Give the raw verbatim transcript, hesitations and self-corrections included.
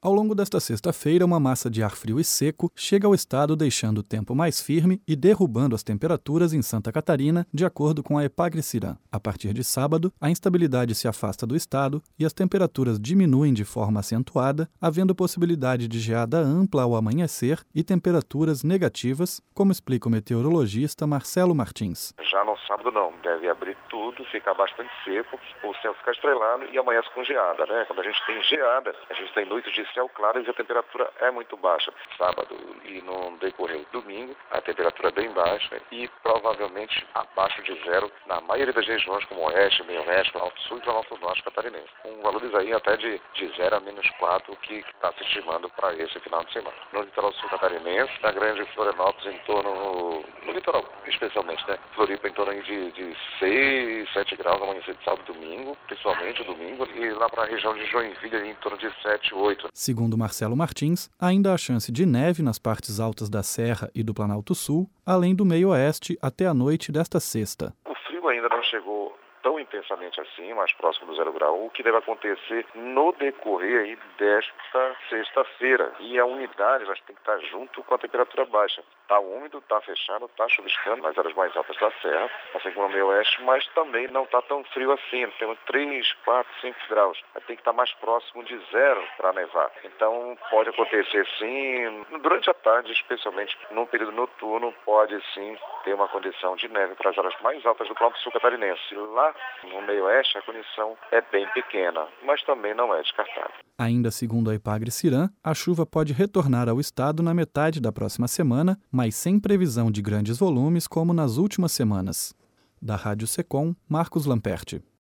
Ao longo desta sexta-feira, uma massa de ar frio e seco chega ao estado, deixando o tempo mais firme e derrubando as temperaturas em Santa Catarina, de acordo com a Epagre-Ciran. A partir de sábado, a instabilidade se afasta do estado e as temperaturas diminuem de forma acentuada, havendo possibilidade de geada ampla ao amanhecer e temperaturas negativas, como explica o meteorologista Marcelo Martins. Já no sábado não, deve abrir tudo, ficar bastante seco, o céu ficar estrelado e amanhece com geada, né? Quando a gente tem geada, a gente tem noites de céu claro e a temperatura é muito baixa. Sábado e no decorrer do domingo, a temperatura é bem baixa e provavelmente abaixo de zero na maioria das regiões, como o oeste, meio oeste, alto sul e planalto norte catarinense. Com valores aí até de, de zero a menos quatro, o que está se estimando para esse final de semana. No litoral sul catarinense, na grande Florianópolis, em torno, no, no litoral especialmente, né? Floripa em torno de, de seis, sete graus amanhecer de sábado e domingo, principalmente o domingo, e lá para a região de Joinville em torno de sete, oito. Segundo Marcelo Martins, ainda há chance de neve nas partes altas da Serra e do Planalto Sul, além do meio-oeste até a noite desta sexta. O frio ainda não chegou tão intensamente assim, mais próximo do zero grau, o que deve acontecer no decorrer aí desta sexta-feira. E a umidade vai ter que estar junto com a temperatura baixa. Está úmido, está fechado, está chuviscando nas áreas mais altas da serra, assim como no meio oeste, mas também não está tão frio assim. Temos três, quatro, cinco graus. Vai ter que estar mais próximo de zero para nevar. Então pode acontecer sim, durante a tarde, especialmente no período noturno, pode sim ter uma condição de neve para as áreas mais altas do Planalto Sul catarinense. Lá no meio-oeste a condição é bem pequena, mas também não é descartável. Ainda segundo a Epagre-Ciran, a chuva pode retornar ao estado na metade da próxima semana, mas sem previsão de grandes volumes como nas últimas semanas. Da Rádio Secom, Marcos Lamperti.